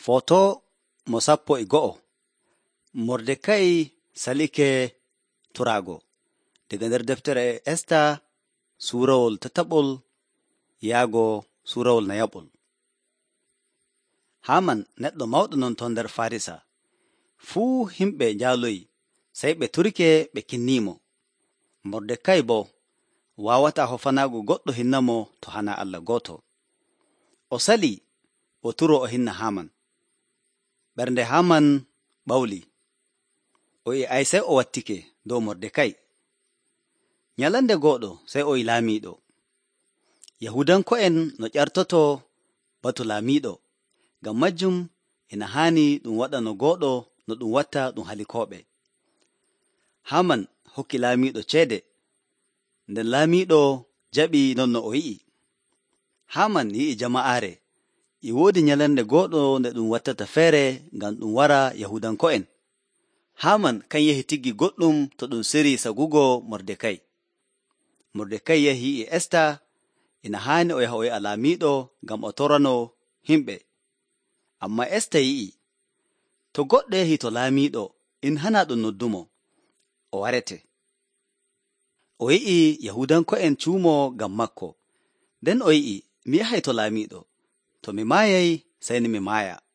Foto mo 11 Mordekay salike turago daga nder deftere Esta suurawol tataɓol yaago suurawol nayaɓol. Haman neɗɗo mawɗo non ton nder Farisa fuu himɓe njaaloyi sey ɓe turke ɓe kinnimo. Mordekay bo wawata hofanaago goɗɗo hinnamo to hana Allah gooto. O sali o turo o hinna Haman. Ɓernde Haman ɓawli. O ay sey o wattike dow Mordekay. Nyalande goɗo sey o laamiɗo. Yahudanko'en no ƴartoto batu laamiɗo, ngam majjum ina haani ɗum waɗa no goɗo no ɗum watta ɗum halikoɓe. Haman hokki laamiɗo ceede, nden laamiɗo jaɓi non no o yi'i. Haman yi'i jama'aare, e woodi nyalande goɗo nde ɗum wattata feere ngam ɗum wara Yahudanko'en. Haman kan yehi tiggi goɗɗum to ɗum siri sagugo Mordekay. Mordekay yehi e Esta, ina haani o yaha o yi'a laamiɗo ngam o torano himɓe. Amma Esta yi'i, to goɗɗo yehi to laamiɗo in hana ɗum noddumo, o warete. O yi'i Yahudanko'en cuumo ngam makko, nden o yi'i mi yahay to laamiɗo, to mi maayay sey ni mi maaya.